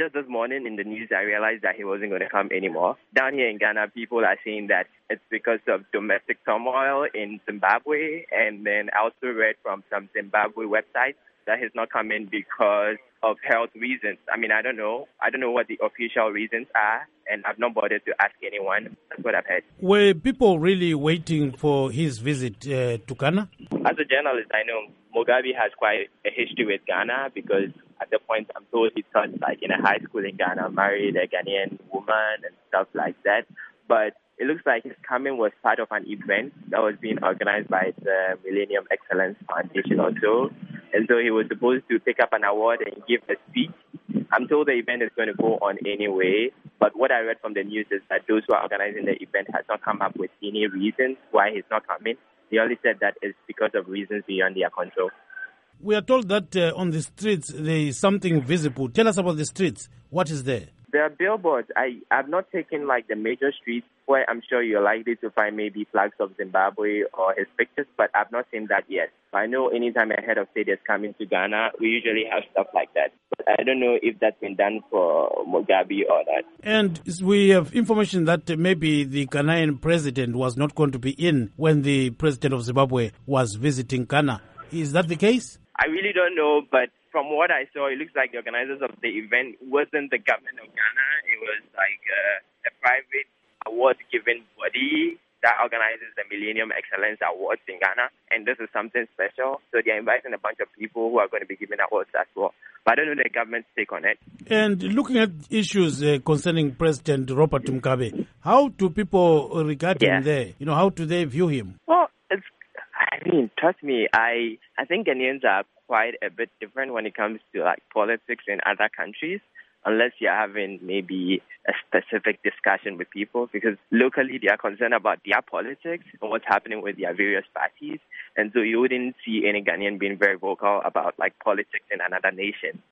just this morning in the news, I realized that he wasn't going to come anymore. Down here in Ghana, people are saying that it's because of domestic turmoil in Zimbabwe. And then I also read from some Zimbabwe websites that he's not coming because of health reasons. I mean, I don't know. I don't know what the official reasons are, and I've not bothered to ask anyone. That's what I've heard. Were people really waiting for his visit to Ghana? As a journalist, I know Mugabe has quite a history with Ghana because at the point I'm told he taught like in a high school in Ghana, married a Ghanaian woman and stuff like that. But it looks like his coming was part of an event that was being organized by the Millennium Excellence Foundation or so. And so he was supposed to pick up an award and give a speech. I'm told the event is going to go on anyway, but what I read from the news is that those who are organizing the event has not come up with any reasons why he's not coming. They only said that it's because of reasons beyond their control. We are told that on the streets there is something visible. Tell us about the streets. What is there? There are billboards. I've not taken like the major streets where I'm sure you're likely to find maybe flags of Zimbabwe or his pictures, but I've not seen that yet. I know anytime a head of state is coming to Ghana, we usually have stuff like that. But I don't know if that's been done for Mugabe or not. And we have information that maybe the Ghanaian president was not going to be in when the president of Zimbabwe was visiting Ghana. Is that the case? I really don't know, but from what I saw, it looks like the organizers of the event wasn't the government of Ghana. It was like a private award-giving body that organizes the Millennium Excellence Awards in Ghana, and this is something special. So they're inviting a bunch of people who are going to be given awards as well. But I don't know the government's take on it. And looking at issues concerning President Robert Mugabe, how do people regard him there? You know, how do they view him? Well, trust me, I think Ghanaians are quite a bit different when it comes to like politics in other countries, unless you're having maybe a specific discussion with people, because locally they are concerned about their politics and what's happening with their various parties. And so you wouldn't see any Ghanaian being very vocal about like politics in another nation.